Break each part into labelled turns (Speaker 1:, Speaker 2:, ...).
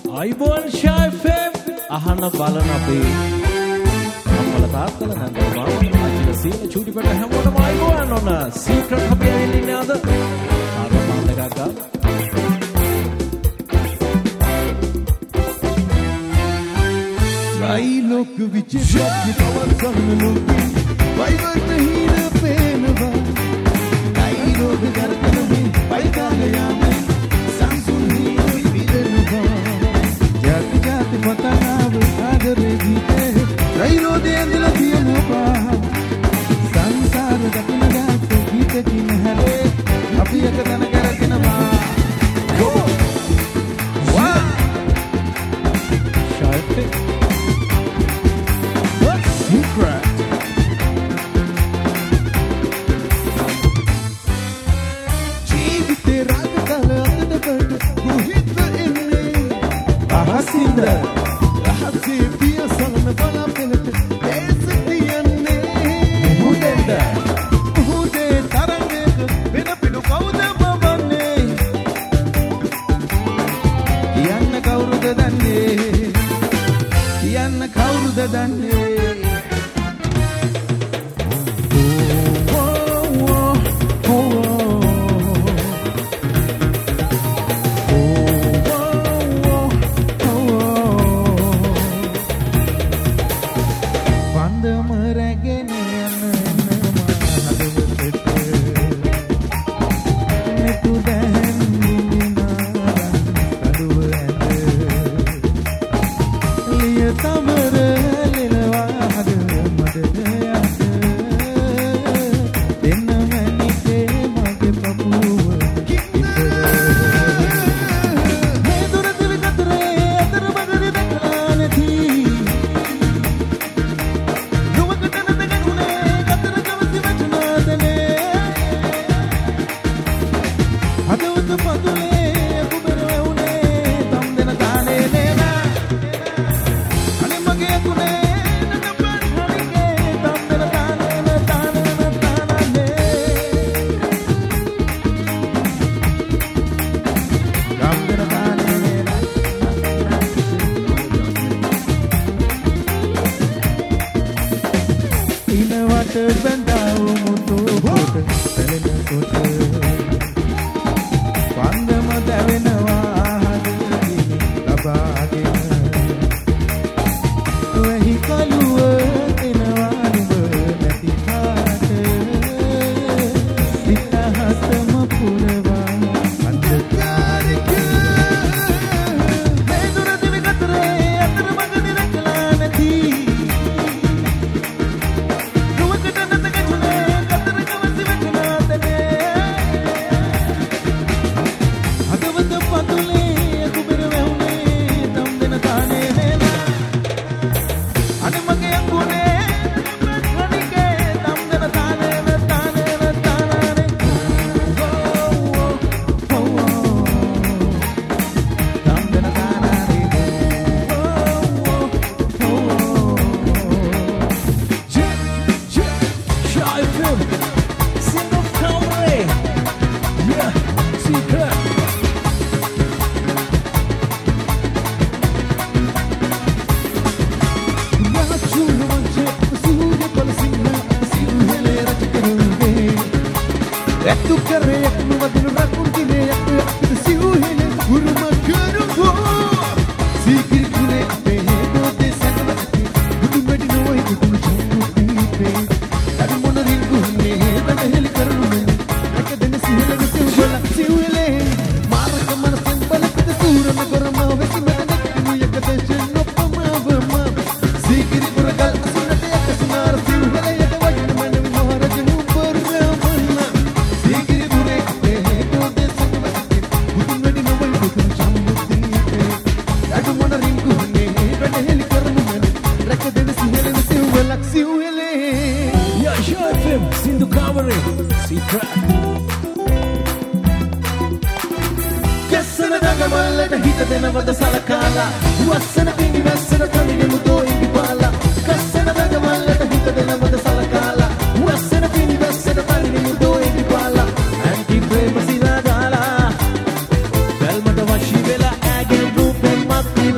Speaker 1: අයිබෝන් ෂයිෆෙම් අහන්න බලන අපේ අම්මලා තාත්තලා නන්දලා මාමලා අයිලා සීන චූටිපට හැමෝටම අයිබෝන් ඔන්න සීක්‍රට් හබ්බේ ඉන්නේ අද ආරම්භ එකක්
Speaker 2: Rai lok vich shop ki power samnu vai vart hina penva Rai lok gartan mein vai kagaya mein samsun hi videnva jat jat patanav agare geete Rai lo de andla diyanwa sansar dakina gat geete kin hare api ekadana karagenwa go wow
Speaker 1: ෂයිෆෙම්
Speaker 2: secret ජීවිතේ රාගකල අතට ගුහිත එන්නේ අහසින්ද රහසේ පියසලන බලාපෙලට ඒසතියන්නේ මුදෙන්ද මුදේ තරංගයක වෙන පිටු කවුද මවන්නේ කියන්න කවුරුද දන්නේ
Speaker 1: Belmata washi vela agel rupe mat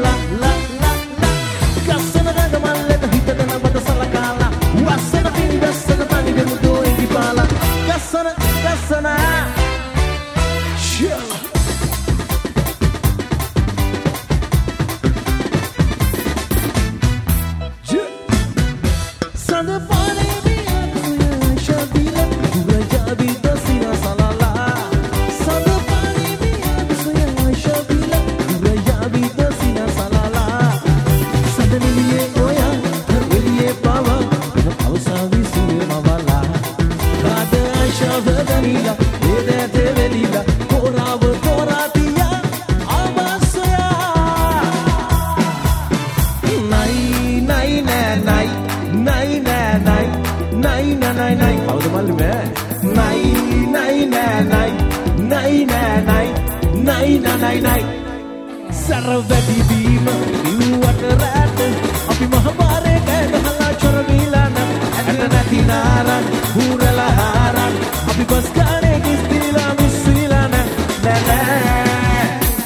Speaker 1: නයි සරවැටි බීම ඉව්වට රැට අපි මහපාරේ කෑගහලා චොරවිලාන ඇට නැති නාරන් හූරලා හාරන් අපි බස් ගානේ කිස්තිලා මිස්විලාන නෑ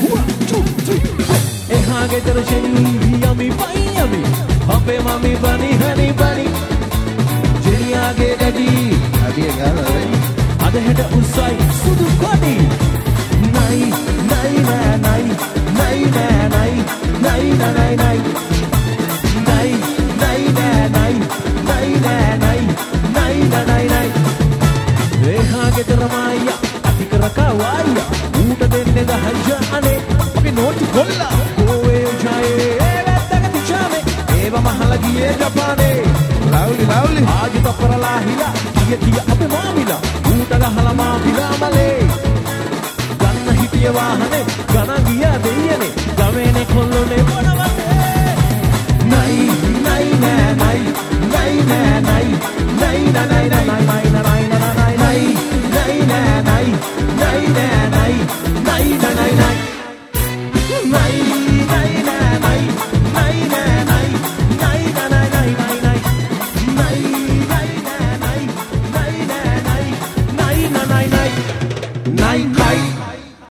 Speaker 1: එහා ගෙදර ෂෙනි යමි පයි යමි අපේ මමි බනි හනි බනි ජෙනියාගේ ඩැඩි අඩිය ගාලා අද හෙට උස්සයි සුදු කොඩි නයි එහා ගෙදර මායියා අතික රකවායියා ඌට දෙන්නේ ගහයියා අනේ අපි නෝටි කොල්ලා ගෝවේ උජායේ වැත්තක තිචානේ ඒව මහලා ගියේ ජපානේ ලව්ලි ආජි තපරලා හිලා කිය අපේ මාමිලා ඌට ගහලා මාමිලා මලේ ගන්න හිටිය වාහනේ ගණ ගියා දෙයියනේ ගමේනේ කොල්ල